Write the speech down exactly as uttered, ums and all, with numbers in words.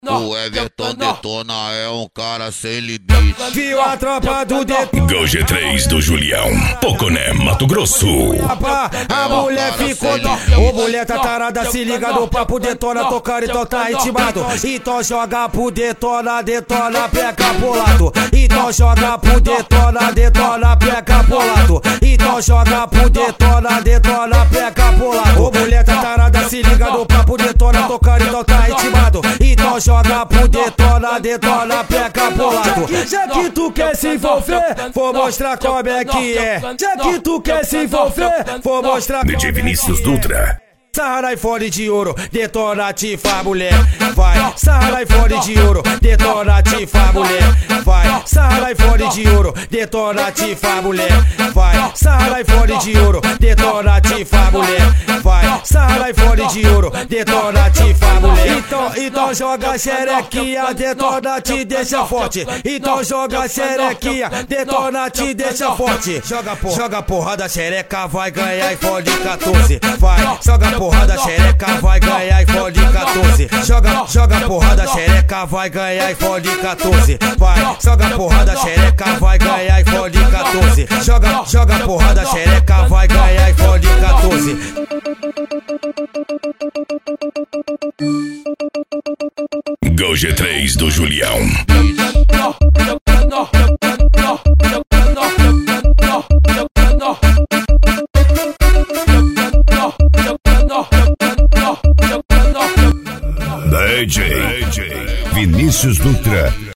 O Everton Detona é um cara sem limite. Viu a tropa do Detona? Gol G três do Julião, Poconé, Mato Grosso. A mulher ficou do... Ô mulher tá tarada, se liga no papo. Detona tocar, então tá intimado. Então joga pro Detona, Detona pega pro lado. Então joga pro Detona, Detona pega pro lado. Então joga pro Detona, Detona pega pro lado. Ô mulher tá tarada, se liga no papo. Detona tocar, então tá intimado. Então joga pro Detona, Detona pega pro lado. Já que tu quer se envolver, vou mostrar como é que é. Já que tu quer se envolver, vou mostrar D J Vinícius Dutra. Sarra na iPhone de ouro, Detona tifa mulher, vai. Sarra na iPhone de ouro, Detona tifa mulher, vai. Sarra na iPhone de ouro, Detona tifa mulher, vai. Sarra na iPhone de ouro, Detona tifa mulher, vai. Sarra na iPhone de ouro, Detona tifa mulher. Então, então joga xerequinha, Detona te deixa forte. Então joga xerequinha, Detona te deixa forte. Joga porra, joga porrada xereca, vai ganhar iPhone quatorze, vai. Joga porrada xereca, vai ganhar iPhone quatorze. Joga, joga porrada xereca, vai ganhar iPhone quatorze. Vai, joga porrada xereca, vai ganhar iPhone quatorze. Joga, joga porrada xereca, vai ganhar iPhone quatorze. Gol G três do Julião. D J Vinícius Dutra.